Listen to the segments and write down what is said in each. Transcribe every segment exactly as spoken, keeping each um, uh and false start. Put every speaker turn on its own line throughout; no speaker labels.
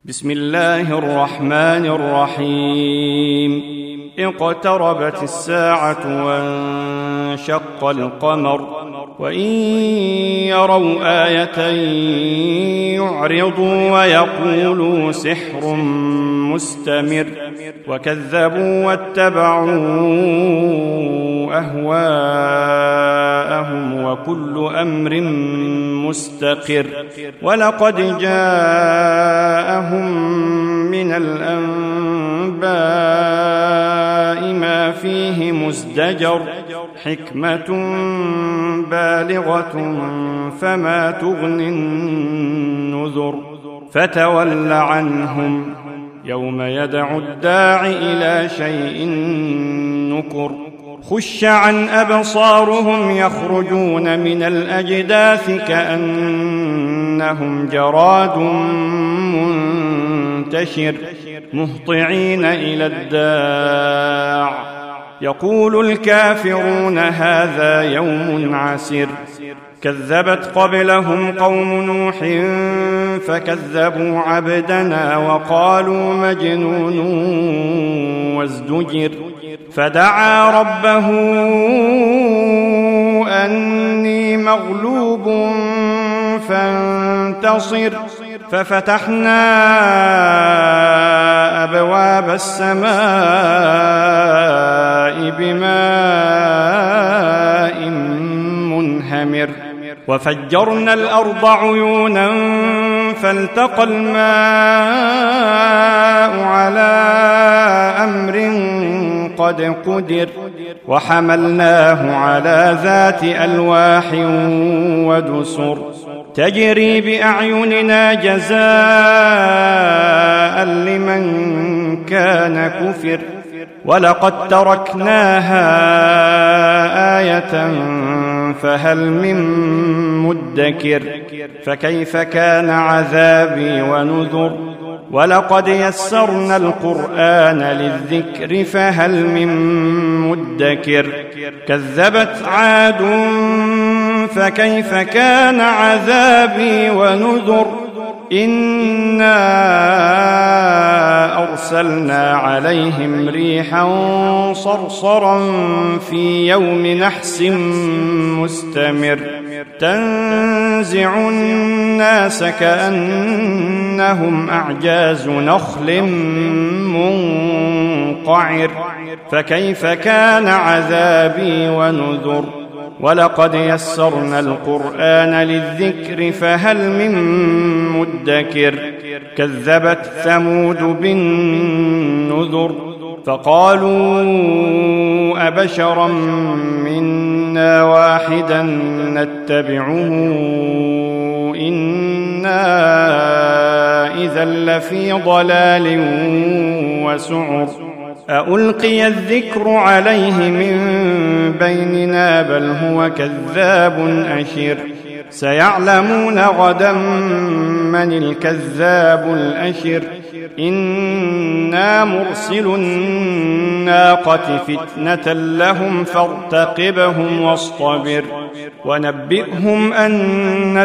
بسم الله الرحمن الرحيم اقتربت الساعة وانشق القمر وإن يروا آية يعرضوا ويقولوا سحر مستمر وكذبوا واتبعوا أهواءهم وكل أمر مستقر ولقد جاءهم من الأنباء ما فيه مزدجر حكمة بالغة فما تغني النذر فتول عنهم يوم يدعو الداع إلى شيء نكر خش عن أبصارهم يخرجون من الأجداث كأنهم جراد منتشر مهطعين إلى الداع يقول الكافرون هذا يوم عسر كذبت قبلهم قوم نوح فكذبوا عبدنا وقالوا مجنون وازدجر فدعا ربه أني مغلوب فانتصر ففتحنا أبواب السماء بماء منهمر وفجرنا الأرض عيونا فالتقى الماء على أمر قد قدر وحملناه على ذات ألواح ودسر تجري بأعيننا جزاء لمن كان كفر ولقد تركناها آية فهل من مدكر فكيف كان عذابي ونذر ولقد يسرنا القرآن للذكر فهل من مدكر كذبت عاد فكيف كان عذابي ونذر إنا أرسلنا عليهم ريحا صرصرا في يوم نحس مستمر تنزع الناس كأنهم أعجاز نخل منقعر فكيف كان عذابي ونذر ولقد يسرنا القرآن للذكر فهل من مدكر كذبت ثمود بالنذر فقالوا أبشرا منا واحدا نتبعه إنا إذا لفي ضلال وسعر أألقي الذكر عليه من بيننا بل هو كذاب أشر سيعلمون غدا من الكذاب الأشر إنا مرسل الناقة فتنة لهم فارتقبهم واصطبر ونبئهم أن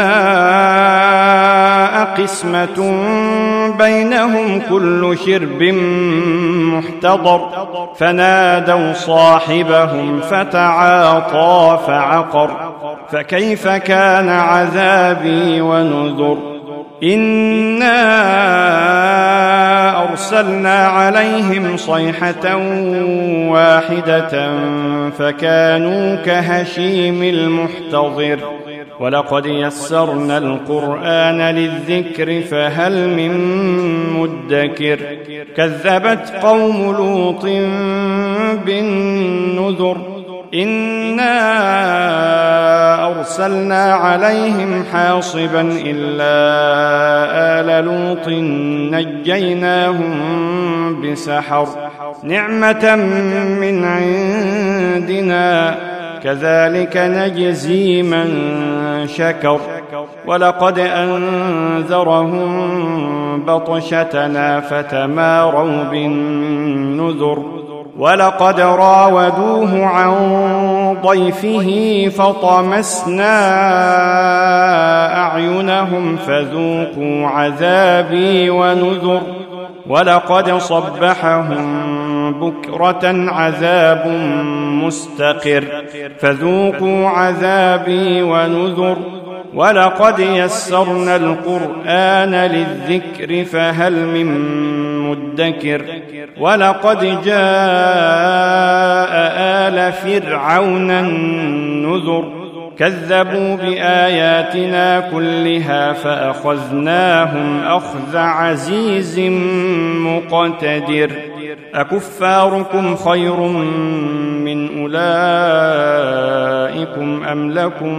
الماء قسمة بينهم كل شرب محتضر فنادوا صاحبهم فتعاطى فعقر فكيف كان عذابي ونذر إنا أرسلنا عليهم صيحة واحدة فكانوا كهشيم المحتضر ولقد يسرنا القرآن للذكر فهل من مدكر كذبت قوم لوط بالنذر إنا أرسلنا عليهم حاصبا إلا آل لوط نجيناهم بسحر نعمة من عندنا كذلك نجزي من شكر ولقد أنذرهم بطشتنا فتماروا بالنذر ولقد راودوه عن ضيفه فطمسنا أعينهم فذوقوا عذابي ونذر ولقد صبحهم بكرة عذاب مستقر فذوقوا عذابي ونذر ولقد يسرنا القرآن للذكر فهل من مدكر ولقد جاء آل فرعون النذر كذبوا بآياتنا كلها فأخذناهم أخذ عزيز مقتدر أكفاركم خير من أولئكم أم لكم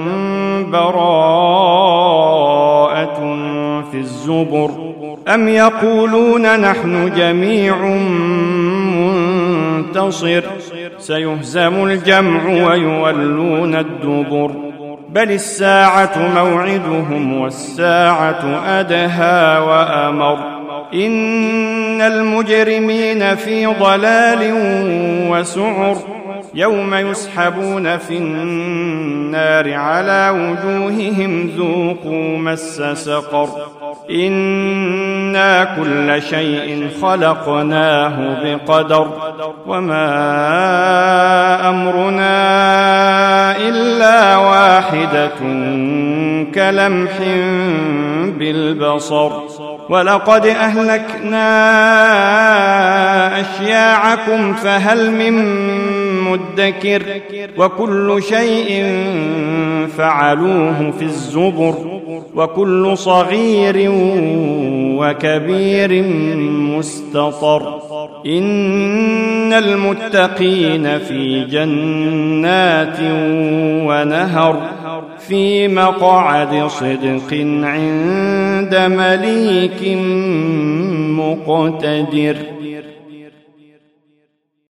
براءة في الزبر أم يقولون نحن جميع منتصر سيهزم الجمع ويولون الدبر بل الساعة موعدهم والساعة أدهى وأمر إن المجرمين في ضلال وسعر يوم يسحبون في النار على وجوههم ذوقوا مس سقر إنا كل شيء خلقناه بقدر وما أمرنا إلا واحدة كلمح بالبصر ولقد أهلكنا أشياعكم فهل من مدكر وكل شيء فعلوه في الزبر وكل صغير وكبير مستطر إن المتقين في جنات ونهر في مقعد صدق عند مليك مقتدر.